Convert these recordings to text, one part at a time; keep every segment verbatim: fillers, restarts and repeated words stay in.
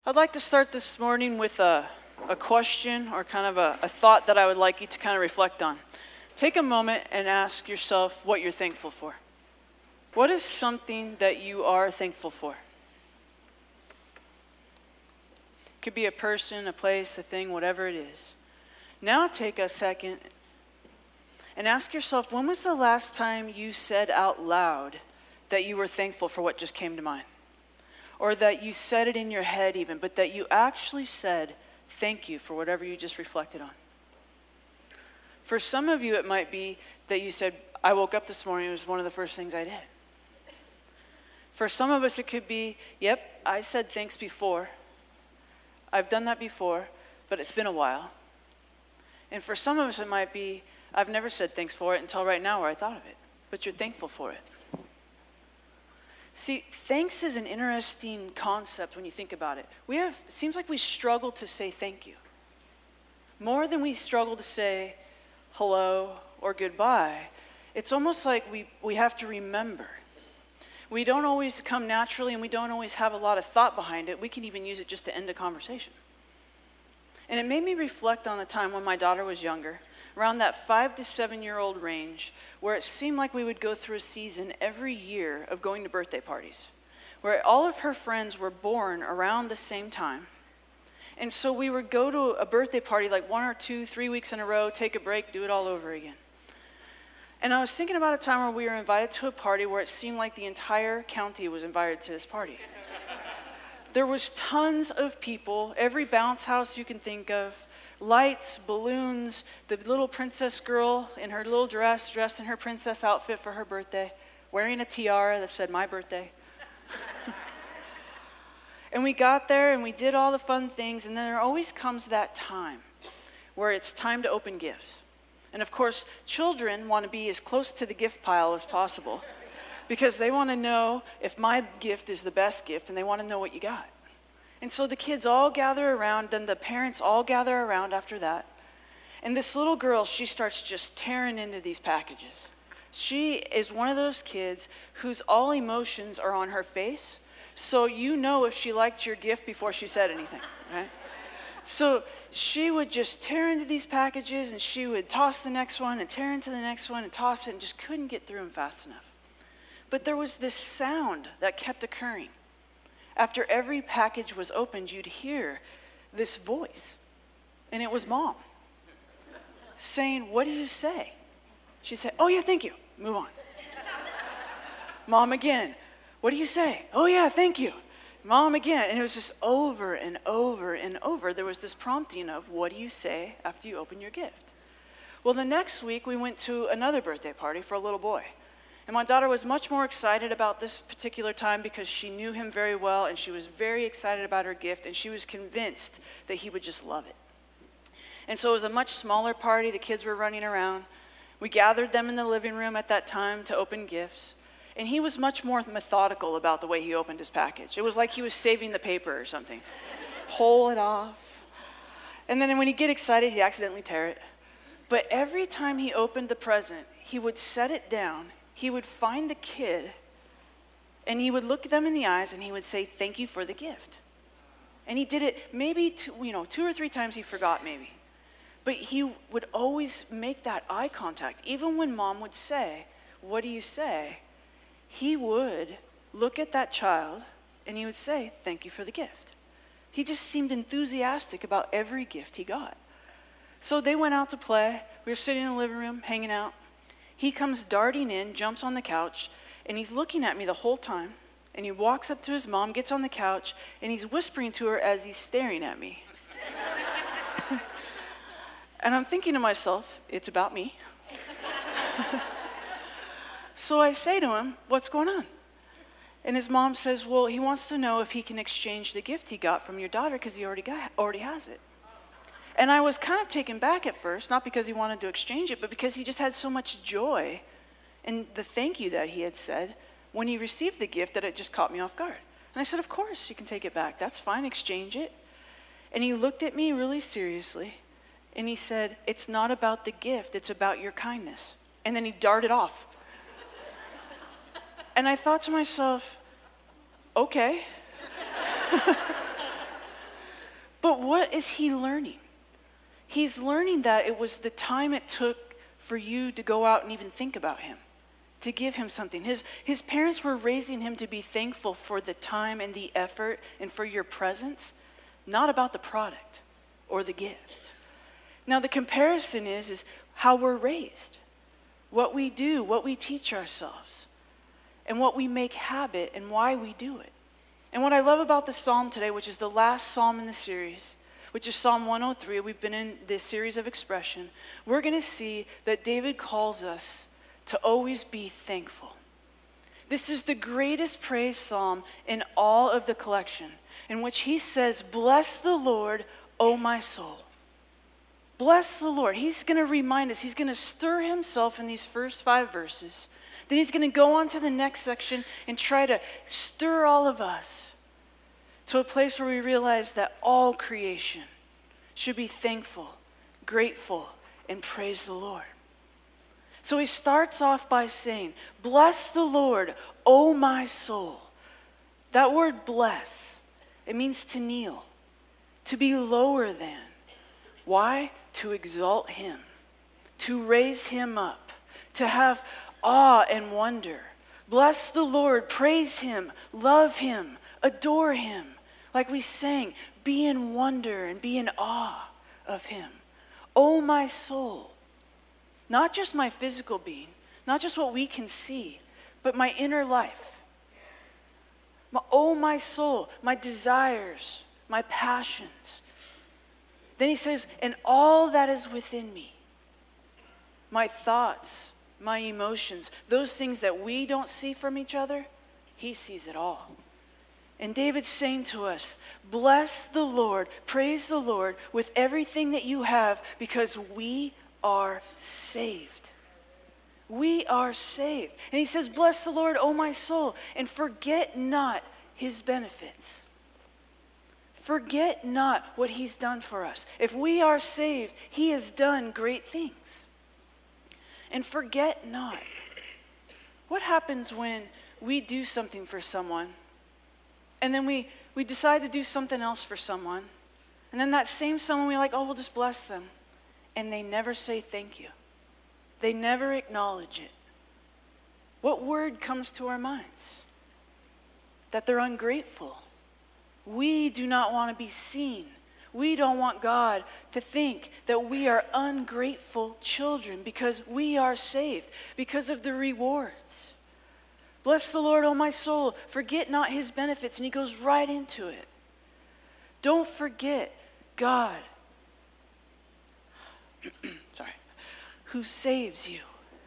I'd like to start this morning with a, a question or kind of a, a thought that I would like you to kind of reflect on. Take a moment and ask yourself what you're thankful for. What is something that you are thankful for? It could be a person, a place, a thing, whatever it is. Now take a second and ask yourself, when was the last time you said out loud that you were thankful for what just came to mind? Or that you said it in your head even, but that you actually said thank you for whatever you just reflected on. For some of you, it might be that you said, I woke up this morning, it was one of the first things I did. For some of us, it could be, yep, I said thanks before. I've done that before, but it's been a while. And for some of us, it might be, I've never said thanks for it until right now where I thought of it, but you're thankful for it. See, thanks is an interesting concept when you think about it. We have, it seems like we struggle to say thank you. More than we struggle to say hello or goodbye. It's almost like we, we have to remember. We don't always come naturally and we don't always have a lot of thought behind it. We can even use it just to end a conversation. And it made me reflect on a time when my daughter was younger, around that five to seven year old range, where it seemed like we would go through a season every year of going to birthday parties, where all of her friends were born around the same time. And so we would go to a birthday party like one or two, three weeks in a row, take a break, do it all over again. And I was thinking about a time where we were invited to a party where it seemed like the entire county was invited to this party. There was tons of people, every bounce house you can think of, lights, balloons, the little princess girl in her little dress, dressed in her princess outfit for her birthday, wearing a tiara that said, my birthday. And we got there and we did all the fun things, and then there always comes that time where it's time to open gifts. And of course, children want to be as close to the gift pile as possible because they want to know if my gift is the best gift, and they want to know what you got. And so the kids all gather around, then the parents all gather around after that. And this little girl, she starts just tearing into these packages. She is one of those kids whose all emotions are on her face, so you know if she liked your gift before she said anything, right? So she would just tear into these packages, and she would toss the next one and tear into the next one and toss it, and just couldn't get through them fast enough. But there was this sound that kept occurring. After every package was opened, you'd hear this voice, and it was Mom saying, what do you say? She'd say, oh yeah, thank you, move on. Mom again, what do you say? Oh yeah, thank you. Mom again, and it was just over and over and over. There was this prompting of, what do you say after you open your gift? Well, the next week, we went to another birthday party for a little boy. And my daughter was much more excited about this particular time because she knew him very well, and she was very excited about her gift, and she was convinced that he would just love it. And so it was a much smaller party. The kids were running around. We gathered them in the living room at that time to open gifts. And he was much more methodical about the way he opened his package. It was like he was saving the paper or something. Pull it off. And then when he'd get excited, he'd accidentally tear it. But every time he opened the present, he would set it down. He would find the kid, and he would look them in the eyes, and he would say, thank you for the gift. And he did it maybe two, you know, two or three times. He forgot maybe. But he would always make that eye contact. Even when Mom would say, what do you say? He would look at that child, and he would say, thank you for the gift. He just seemed enthusiastic about every gift he got. So they went out to play. We were sitting in the living room, hanging out. He comes darting in, jumps on the couch, and he's looking at me the whole time. And he walks up to his mom, gets on the couch, and he's whispering to her as he's staring at me. And I'm thinking to myself, it's about me. So I say to him, what's going on? And his mom says, well, he wants to know if he can exchange the gift he got from your daughter because he already got, already has it. And I was kind of taken back at first, not because he wanted to exchange it, but because he just had so much joy in the thank you that he had said when he received the gift that it just caught me off guard. And I said, of course, you can take it back. That's fine, exchange it. And he looked at me really seriously, and he said, it's not about the gift, it's about your kindness. And then he darted off. And I thought to myself, okay. But what is he learning? He's learning that it was the time it took for you to go out and even think about him, to give him something. His, his parents were raising him to be thankful for the time and the effort and for your presence, not about the product or the gift. Now the comparison is, is how we're raised, what we do, what we teach ourselves, and what we make habit and why we do it. And what I love about the psalm today, which is the last psalm in the series, which is Psalm one oh three, we've been in this series of expression, we're going to see that David calls us to always be thankful. This is the greatest praise psalm in all of the collection, in which he says, "Bless the Lord, O my soul." Bless the Lord. He's going to remind us, he's going to stir himself in these first five verses. Then he's going to go on to the next section and try to stir all of us to a place where we realize that all creation should be thankful, grateful, and praise the Lord. So he starts off by saying, "Bless the Lord, O my soul." That word bless, it means to kneel, to be lower than. Why? To exalt him, to raise him up, to have awe and wonder. Bless the Lord, praise him, love him, adore him. Like we sang, be in wonder and be in awe of him. Oh, my soul. Not just my physical being, not just what we can see, but my inner life. My, oh, my soul, my desires, my passions. Then he says, and all that is within me, my thoughts, my emotions, those things that we don't see from each other, he sees it all. And David's saying to us, bless the Lord, praise the Lord with everything that you have, because we are saved. We are saved. And he says, bless the Lord, O my soul, and forget not his benefits. Forget not what he's done for us. If we are saved, he has done great things. And forget not. What happens when we do something for someone, and then we, we decide to do something else for someone, and then that same someone, we're like, oh, we'll just bless them, and they never say thank you. They never acknowledge it. What word comes to our minds? That they're ungrateful. We do not want to be seen. We don't want God to think that we are ungrateful children, because we are saved because of the rewards. Bless the Lord, O my soul, forget not his benefits. And he goes right into it. Don't forget God, sorry, who saves you,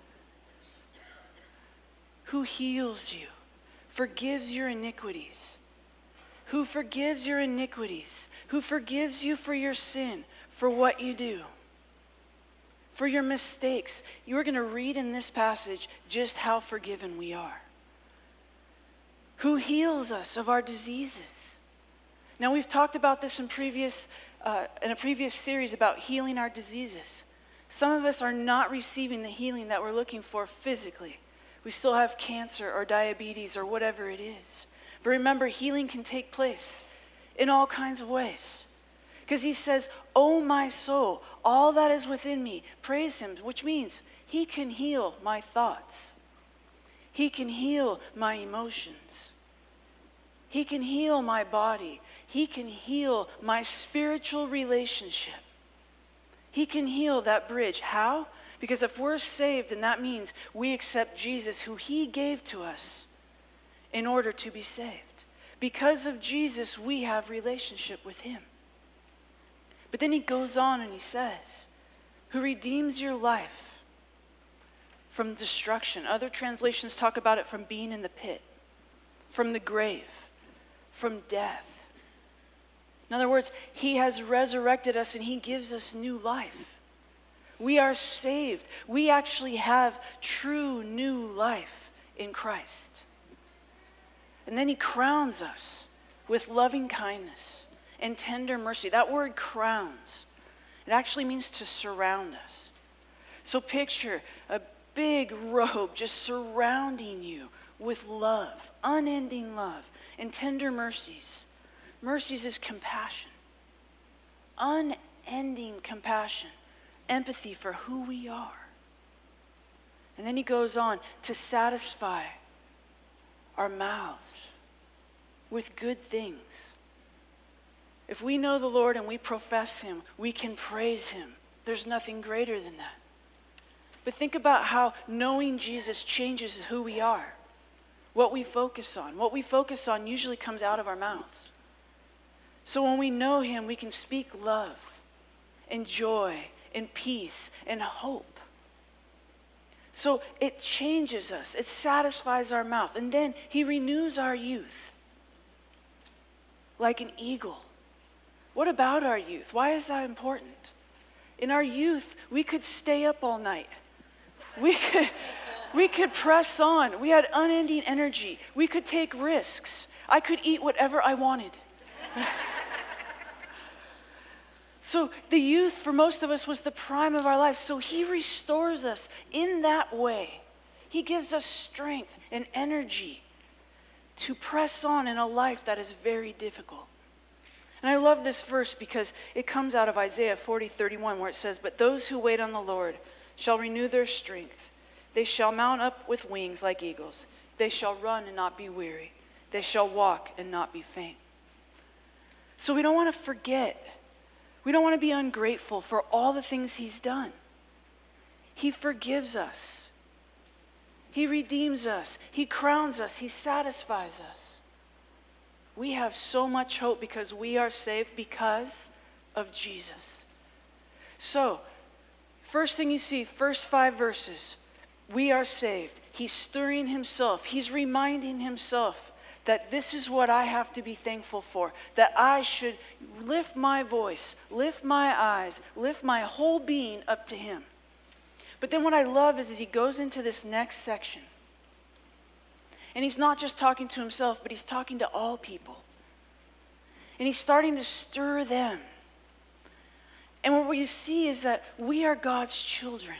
who heals you, forgives your iniquities, who forgives your iniquities, who forgives you for your sin, for what you do, for your mistakes. You're going to read in this passage just how forgiven we are. Who heals us of our diseases. Now, we've talked about this in previous uh, in a previous series about healing our diseases. Some of us are not receiving the healing that we're looking for physically. We still have cancer or diabetes or whatever it is. But remember, healing can take place in all kinds of ways. Because he says, oh my soul, all that is within me, praise him, which means he can heal my thoughts. He can heal my emotions. He can heal my body. He can heal my spiritual relationship. He can heal that bridge. How? Because if we're saved, then that means we accept Jesus, who he gave to us in order to be saved. Because of Jesus, we have relationship with him. But then he goes on and he says, who redeems your life from destruction. Other translations talk about it from being in the pit, from the grave, from death. In other words, he has resurrected us and he gives us new life. We are saved. We actually have true new life in Christ. And then he crowns us with loving kindness and tender mercy. That word crowns, it actually means to surround us. So picture a big robe just surrounding you with love, unending love, and tender mercies. Mercies is compassion. unending compassion, empathy for who we are. And then he goes on to satisfy our mouths with good things. If we know the Lord and we profess him, we can praise him. There's nothing greater than that. But think about how knowing Jesus changes who we are, what we focus on. What we focus on usually comes out of our mouths. So when we know him, we can speak love and joy and peace and hope. So it changes us. It satisfies our mouth. And then he renews our youth like an eagle. What about our youth? Why is that important? In our youth, we could stay up all night. We could, we could press on. We had unending energy. We could take risks. I could eat whatever I wanted. So the youth for most of us was the prime of our life. So he restores us in that way. He gives us strength and energy to press on in a life that is very difficult. And I love this verse because it comes out of Isaiah forty thirty-one, where it says, "But those who wait on the Lord shall renew their strength. They shall mount up with wings like eagles. They shall run and not be weary. They shall walk and not be faint." So we don't want to forget. We don't want to be ungrateful for all the things he's done. He forgives us. He redeems us. He crowns us. He satisfies us. We have so much hope because we are saved because of Jesus. So, first thing you see, first five verses, we are saved. He's stirring himself. He's reminding himself that this is what I have to be thankful for, that I should lift my voice, lift my eyes, lift my whole being up to him. But then what I love is as he goes into this next section, and he's not just talking to himself, but he's talking to all people. And he's starting to stir them. And what we see is that we are God's children.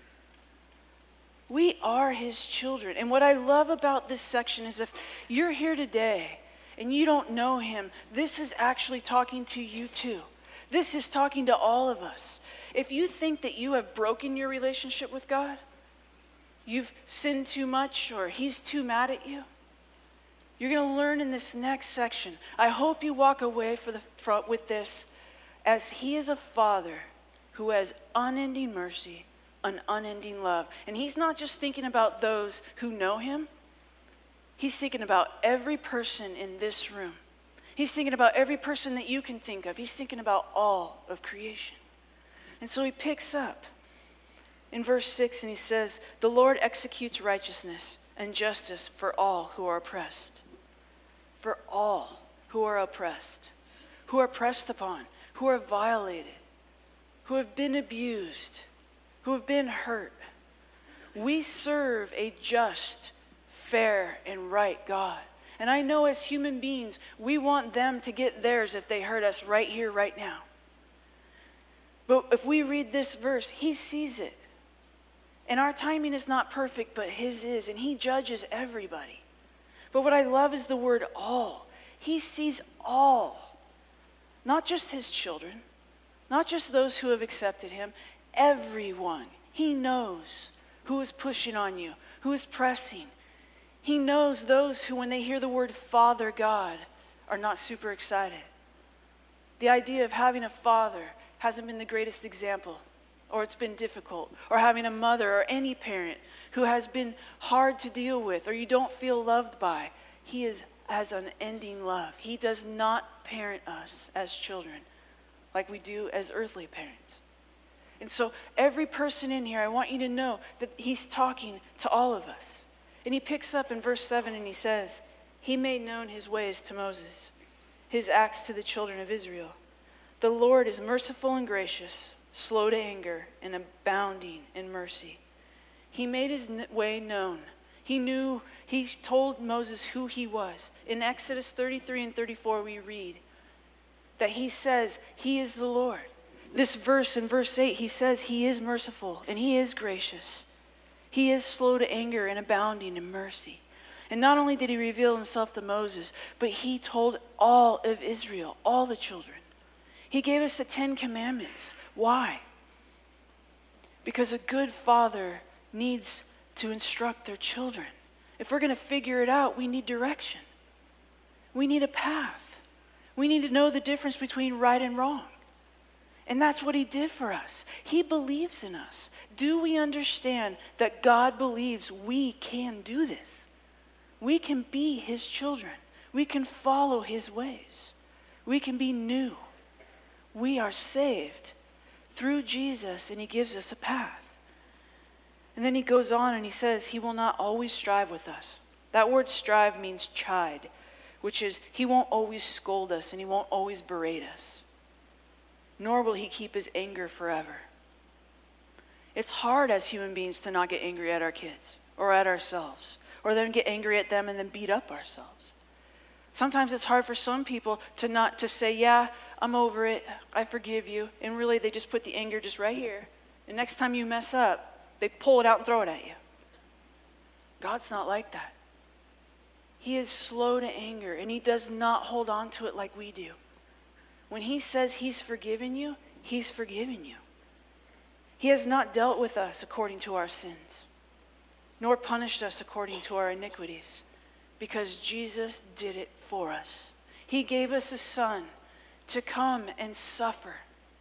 We are his children. And what I love about this section is if you're here today and you don't know him, this is actually talking to you too. This is talking to all of us. If you think that you have broken your relationship with God, you've sinned too much, or he's too mad at you, you're going to learn in this next section. I hope you walk away for the, for, with this as he is a father who has unending mercy, an unending love. And he's not just thinking about those who know him. He's thinking about every person in this room. He's thinking about every person that you can think of. He's thinking about all of creation. And so he picks up in verse six and he says, "The Lord executes righteousness and justice for all who are oppressed." For all who are oppressed, who are pressed upon, who are violated, who have been abused, who have been hurt. We serve a just, fair, and right God. And I know as human beings, we want them to get theirs if they hurt us right here, right now. But if we read this verse, he sees it. And our timing is not perfect, but his is. And he judges everybody. But what I love is the word all. He sees all. Not just his children. Not just those who have accepted him. Everyone. He knows who is pushing on you, who is pressing. He knows those who, when they hear the word Father God, are not super excited. The idea of having a father hasn't been the greatest example, or it's been difficult, or having a mother or any parent who has been hard to deal with, or you don't feel loved by. He is has unending love. He does not parent us as children like we do as earthly parents. And so every person in here, I want you to know that he's talking to all of us. And he picks up in verse seven and he says, "He made known his ways to Moses, his acts to the children of Israel. The Lord is merciful and gracious, slow to anger, and abounding in mercy." He made his way known. He knew, he told Moses who he was. In Exodus thirty-three and thirty-four, we read that he says he is the Lord. This verse, in verse eight, he says he is merciful and he is gracious. He is slow to anger and abounding in mercy. And not only did he reveal himself to Moses, but he told all of Israel, all the children. He gave us the Ten Commandments. Why? Because a good father needs to instruct their children. If we're going to figure it out, we need direction. We need a path. We need to know the difference between right and wrong. And that's what he did for us. He believes in us. Do we understand that God believes we can do this? We can be his children. We can follow his ways. We can be new. We are saved through Jesus, and he gives us a path. And then he goes on and he says he will not always strive with us. That word strive means chide, which is he won't always scold us and he won't always berate us. Nor will he keep his anger forever. It's hard as human beings to not get angry at our kids or at ourselves, or then get angry at them and then beat up ourselves. Sometimes it's hard for some people to not to say, yeah, I'm over it, I forgive you, and really they just put the anger just right here. And next time you mess up, they pull it out and throw it at you. God's not like that. He is slow to anger, and he does not hold on to it like we do. When he says he's forgiven you, he's forgiven you. He has not dealt with us according to our sins, nor punished us according to our iniquities, because Jesus did it for us. He gave us a son to come and suffer.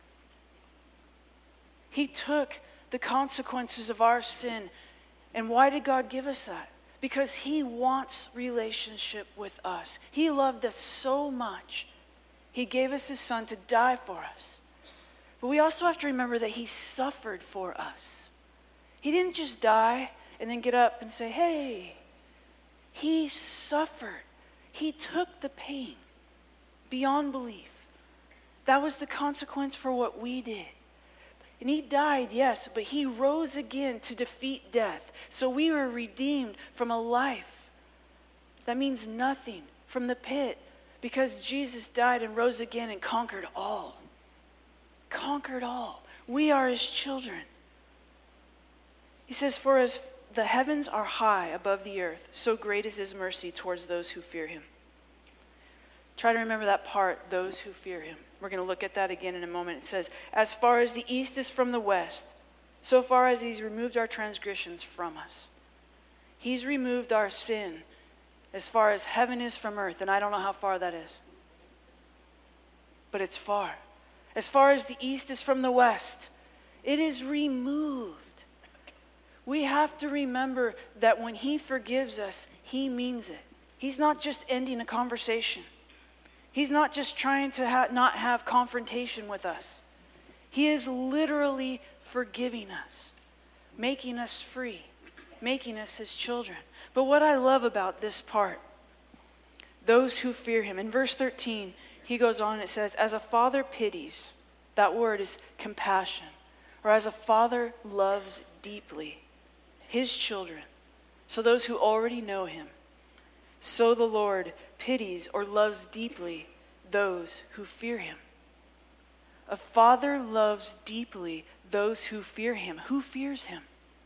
He took the consequences of our sin. And why did God give us that? Because he wants relationship with us. He loved us so much. He gave us his son to die for us. But we also have to remember that he suffered for us. He didn't just die and then get up and say, hey. He suffered. He took the pain beyond belief. That was the consequence for what we did. And he died, yes, but he rose again to defeat death. So we were redeemed from a life that means nothing, from the pit, because Jesus died and rose again and conquered all. Conquered all. We are his children. He says, for as the heavens are high above the earth, so great is his mercy towards those who fear him. Try to remember that part, those who fear him. We're going to look at that again in a moment. It says, as far as the east is from the west, so far as he's removed our transgressions from us. He's removed our sin as far as heaven is from earth, and I don't know how far that is. But it's far. As far as the east is from the west, it is removed. We have to remember that when he forgives us, he means it. He's not just ending a conversation. He's not just trying to ha- not have confrontation with us. He is literally forgiving us, making us free, making us his children. But what I love about this part, those who fear him, in verse thirteen, he goes on and it says, as a father pities, that word is compassion, or as a father loves deeply his children, so those who already know him, so the Lord pities or loves deeply those who fear him. A father loves deeply those who fear him. Who fears him?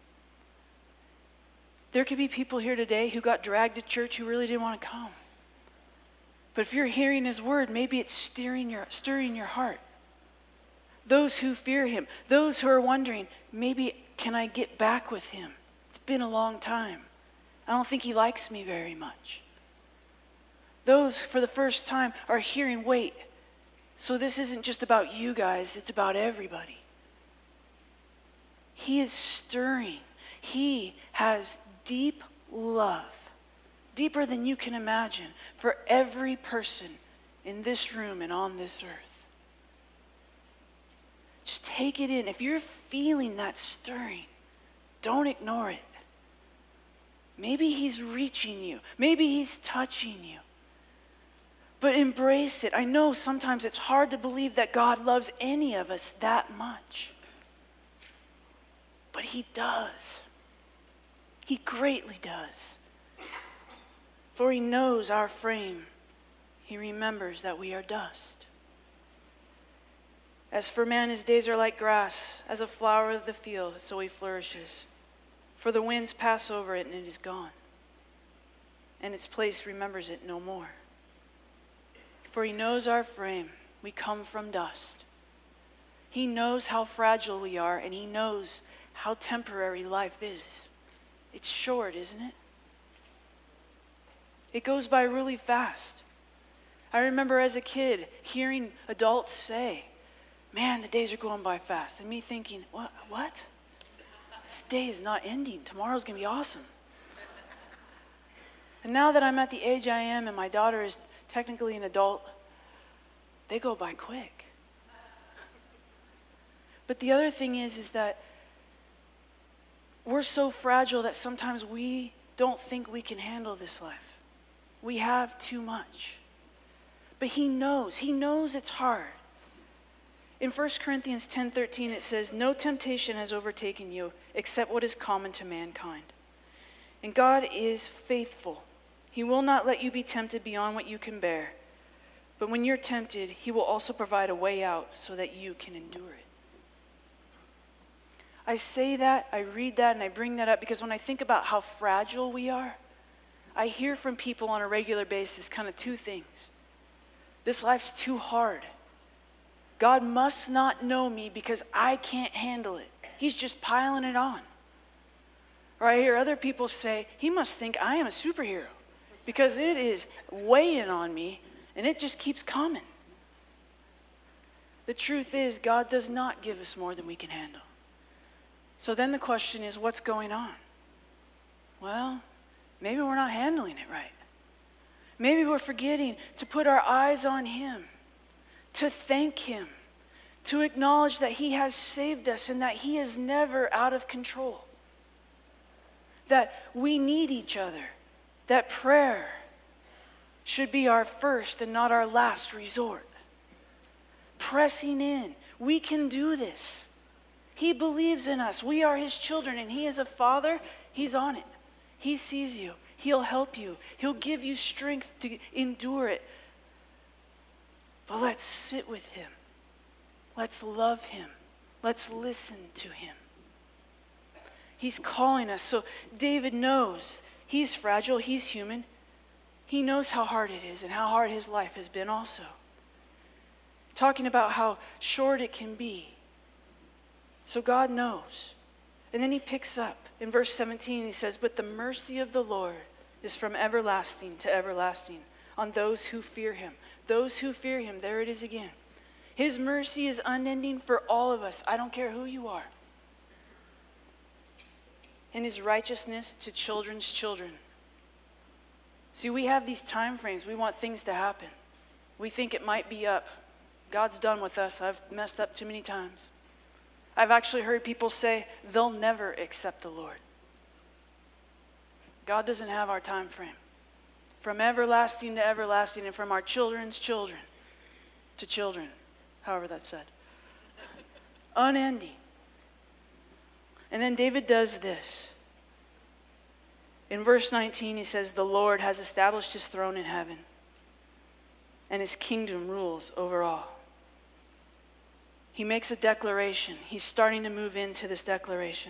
There could be people here today who got dragged to church who really didn't want to come. But if you're hearing his word, maybe it's stirring your, stirring your heart. Those who fear him, those who are wondering, maybe can I get back with him? It's been a long time. I don't think he likes me very much. Those for the first time are hearing, wait, so this isn't just about you guys, it's about everybody. He is stirring. He has deep love, deeper than you can imagine, for every person in this room and on this earth. Just take it in. If you're feeling that stirring, don't ignore it. Maybe he's reaching you. Maybe he's touching you. But embrace it. I know sometimes it's hard to believe that God loves any of us that much. But he does. He greatly does. For he knows our frame. He remembers that we are dust. As for man, his days are like grass, as a flower of the field, so he flourishes. For the winds pass over it, and it is gone, and its place remembers it no more. For he knows our frame. We come from dust. He knows how fragile we are, and he knows how temporary life is. It's short, isn't it? It goes by really fast. I remember as a kid hearing adults say, man, the days are going by fast. And me thinking, what? What? This day is not ending. Tomorrow's going to be awesome. And now that I'm at the age I am and my daughter is technically an adult, they go by quick. But the other thing is, is that we're so fragile that sometimes we don't think we can handle this life. We have too much. But he knows. He knows it's hard. In First Corinthians ten thirteen it says, no temptation has overtaken you except what is common to mankind. And God is faithful. He will not let you be tempted beyond what you can bear. But when you're tempted, he will also provide a way out so that you can endure it. I say that, I read that, and I bring that up because when I think about how fragile we are, I hear from people on a regular basis kind of two things. This life's too hard. God must not know me because I can't handle it. He's just piling it on. Or I hear other people say, he must think I am a superhero because it is weighing on me and it just keeps coming. The truth is, God does not give us more than we can handle. So then the question is, what's going on? Well, maybe we're not handling it right. Maybe we're forgetting to put our eyes on him, to thank him, to acknowledge that he has saved us and that he is never out of control. That we need each other, that prayer should be our first and not our last resort. Pressing in, we can do this. He believes in us. We are his children, and he is a father. He's on it. He sees you. He'll help you. He'll give you strength to endure it. But let's sit with him. Let's love him. Let's listen to him. He's calling us. So David knows he's fragile. He's human. He knows how hard it is and how hard his life has been also. Talking about how short it can be. So God knows. And then he picks up in verse seventeen, he says, but the mercy of the Lord is from everlasting to everlasting on those who fear him. Those who fear him, there it is again. His mercy is unending for all of us. I don't care who you are. And his righteousness to children's children. See, we have these time frames. We want things to happen. We think it might be up. God's done with us. I've messed up too many times. I've actually heard people say they'll never accept the Lord. God doesn't have our time frame. From everlasting to everlasting, and from our children's children to children, however that's said. Unending. And then David does this. In verse nineteen, he says, the Lord has established his throne in heaven, and his kingdom rules over all. He makes a declaration. He's starting to move into this declaration.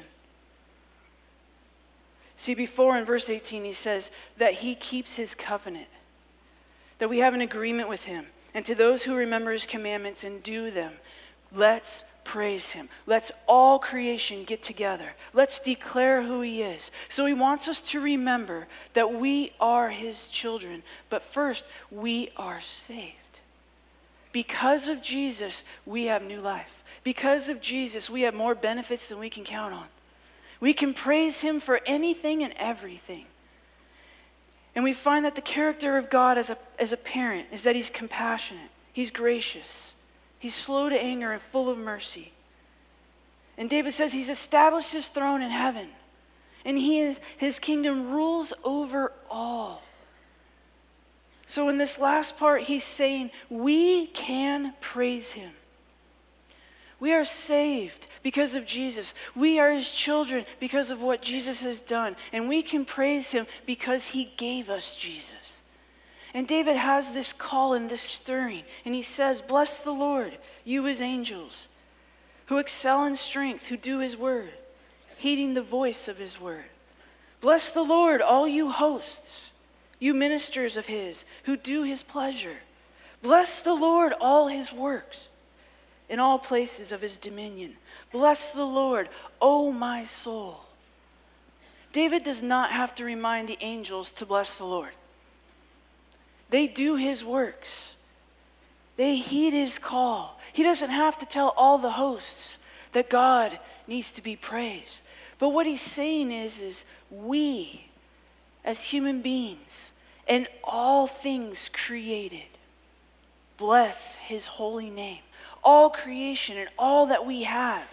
See, before in verse eighteen, he says that he keeps his covenant, that we have an agreement with him. And to those who remember his commandments and do them, let's praise him. Let's all creation get together. Let's declare who he is. So he wants us to remember that we are his children. But first, we are saved. Because of Jesus, we have new life. Because of Jesus, we have more benefits than we can count on. We can praise him for anything and everything. And we find that the character of God as a, as a parent is that he's compassionate, he's gracious, he's slow to anger and full of mercy. And David says he's established his throne in heaven, and he, his kingdom rules over all. So in this last part, he's saying we can praise him. We are saved because of Jesus. We are his children because of what Jesus has done. And we can praise him because he gave us Jesus. And David has this call and this stirring. And he says, bless the Lord, you his angels, who excel in strength, who do his word, heeding the voice of his word. Bless the Lord, all you hosts, you ministers of his, who do his pleasure. Bless the Lord, all his works, in all places of his dominion. Bless the Lord, O my soul. David does not have to remind the angels to bless the Lord. They do his works. They heed his call. He doesn't have to tell all the hosts that God needs to be praised. But what he's saying is, is we, as human beings, and all things created, bless his holy name. All creation and all that we have,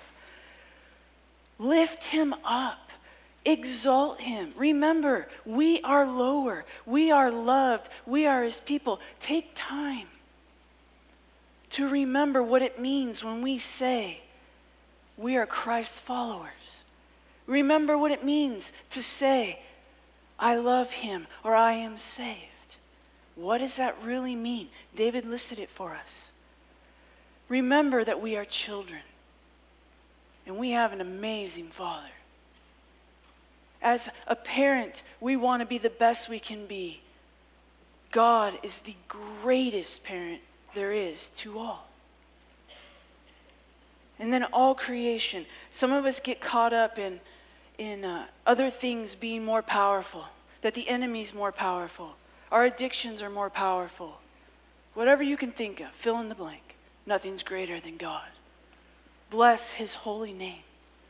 lift him up. Exalt him. Remember, we are lower. We are loved. We are his people. Take time to remember what it means when we say we are Christ's followers. Remember what it means to say, I love him, or I am saved. What does that really mean? David listed it for us. Remember that we are children, and we have an amazing Father. As a parent, we want to be the best we can be. God is the greatest parent there is to all. And then all creation. Some of us get caught up in, in uh, other things being more powerful, that the enemy's more powerful. Our addictions are more powerful. Whatever you can think of, fill in the blank. Nothing's greater than God. Bless his holy name.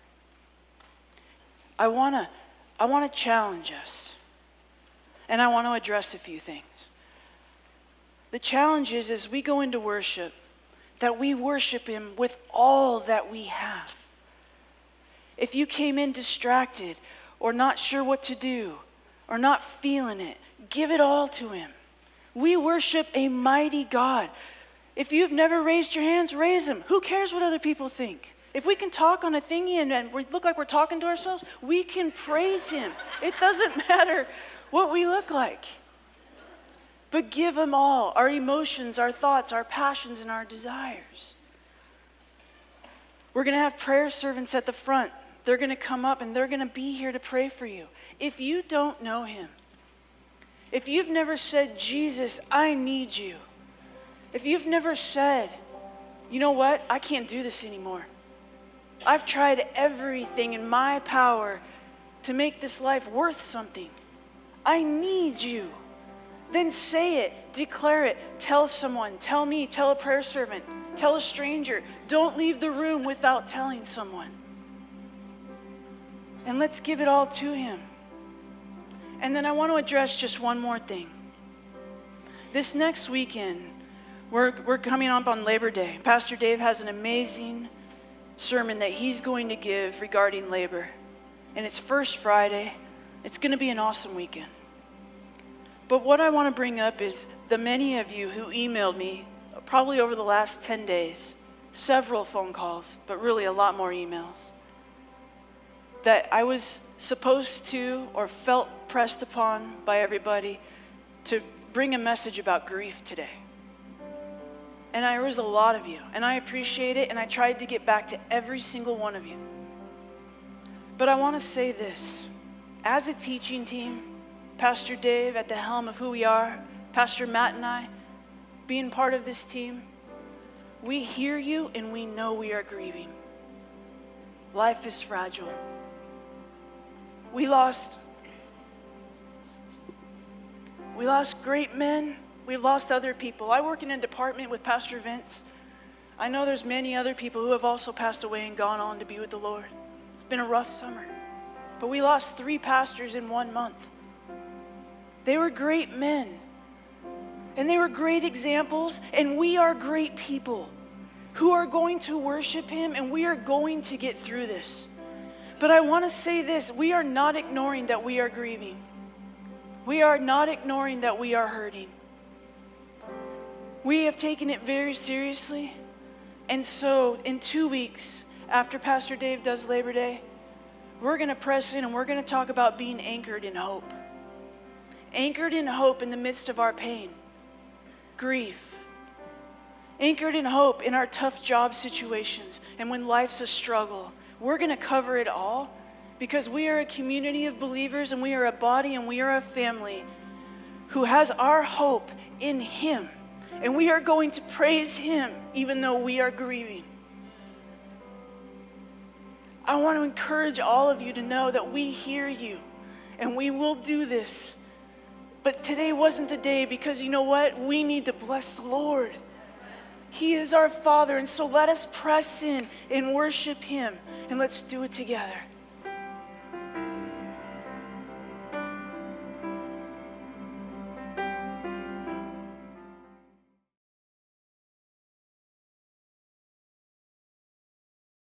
I want to I want to challenge us, and I want to address a few things. The challenge is, as we go into worship, that we worship him with all that we have. If you came in distracted or not sure what to do or not feeling it, give it all to him. We worship a mighty God. If you've never raised your hands, raise them. Who cares what other people think? If we can talk on a thingy and, and we look like we're talking to ourselves, we can praise him. It doesn't matter what we look like. But give him all, our emotions, our thoughts, our passions, and our desires. We're going to have prayer servants at the front. They're going to come up and they're going to be here to pray for you. If you don't know him, if you've never said, Jesus, I need you. If you've never said, you know what, I can't do this anymore. I've tried everything in my power to make this life worth something. I need you. Then say it, declare it, tell someone, tell me, tell a prayer servant, tell a stranger. Don't leave the room without telling someone. And let's give it all to him. And then I want to address just one more thing. This next weekend, we're, we're coming up on Labor Day. Pastor Dave has an amazing sermon that he's going to give regarding labor. And it's First Friday. It's going to be an awesome weekend. But what I want to bring up is the many of you who emailed me, probably over the last ten days, several phone calls, but really a lot more emails, that I was supposed to or felt pressed upon by everybody to bring a message about grief today. And there was a lot of you, and I appreciate it, and I tried to get back to every single one of you. But I want to say this. As a teaching team, Pastor Dave at the helm of who we are, Pastor Matt and I, being part of this team, we hear you and we know we are grieving. Life is fragile. We lost, we lost great men. We've lost other people. I work in a department with Pastor Vince. I know there's many other people who have also passed away and gone on to be with the Lord. It's been a rough summer. But we lost three pastors in one month. They were great men. And they were great examples. And we are great people who are going to worship him, and we are going to get through this. But I want to say this. We are not ignoring that we are grieving. We are not ignoring that we are hurting. We have taken it very seriously. And so in two weeks, after Pastor Dave does Labor Day, we're going to press in and we're going to talk about being anchored in hope. Anchored in hope in the midst of our pain, grief. Anchored in hope in our tough job situations and when life's a struggle. We're going to cover it all because we are a community of believers and we are a body and we are a family who has our hope in him. And we are going to praise him even though we are grieving. I want to encourage all of you to know that we hear you and we will do this. But today wasn't the day, because you know what? We need to bless the Lord. He is our Father, and so let us press in and worship him, and let's do it together.